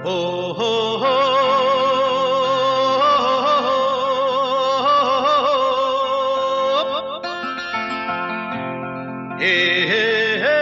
हो हो हो हे हे हे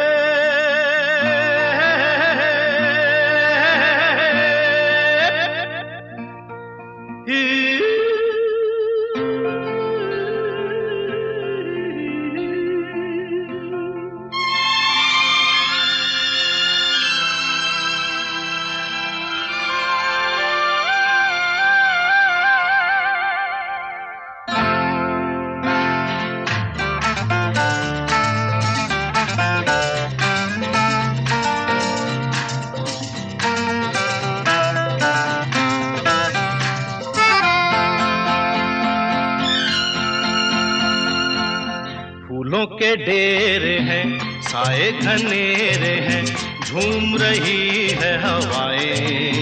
फूलों के ढेर हैं, साए घनेरे हैं, झूम रही है हवाएं।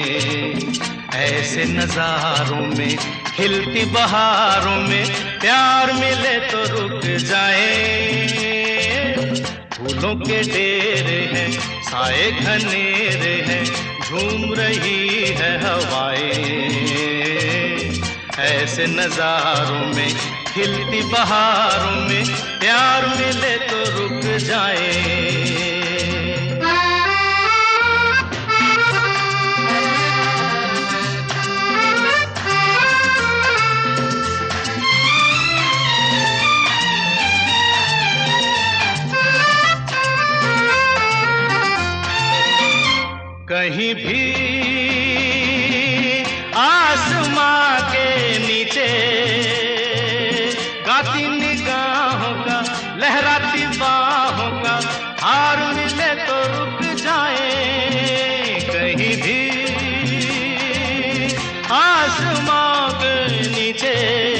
ऐसे नजारों में, खिलती बहारों में, प्यार मिले तो रुक जाए। फूलों के ढेर हैं, साए घनेरे हैं, झूम रही है हवाएं। ऐसे नजारों में, खिलती बहारों में, प्यार मिले तो रुक जाए। कहीं भी आसमां के नीचे गाती निगाहों का, लहराती बाहों का हार मिले तो रुक जाए। कहीं भी आसमां के नीचे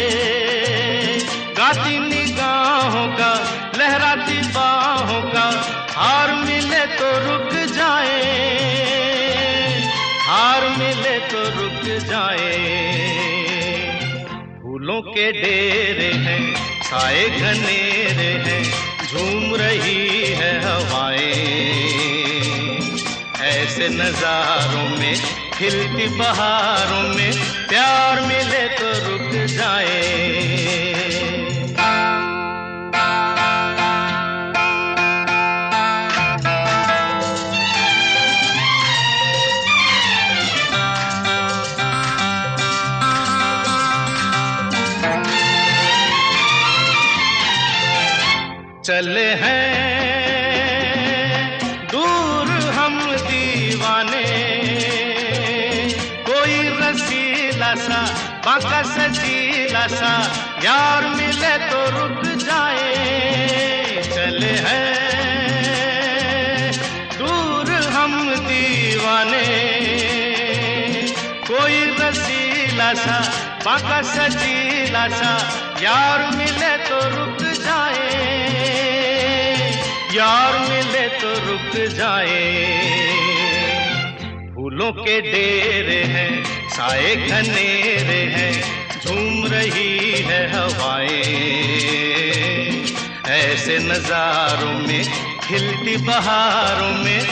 गाती निगाहों का, लहराती बाहों का हार मिले तो रुक जाए। हार मिले तो रुक जाए। फूलों के ढेरे हैं, साए घनेरे हैं, झूम रही है हवाएं। ऐसे नजारों में, खिलती बहारों में, प्यार मिले तो रुक जाए। चले हैं दूर हम दीवाने, कोई रसीला सा, बांका सजीला सा यार मिले तो रुक जाए। चले हैं दूर हम दीवाने, कोई रसीला सा, बांका सजीला सा यार मिले तो रुक जाए। यार मिले तो रुक जाए। फूलों के ढेरे हैं, साए घनेरे हैं, झूम रही है हवाएं। ऐसे नजारों में, खिलती बहारों में,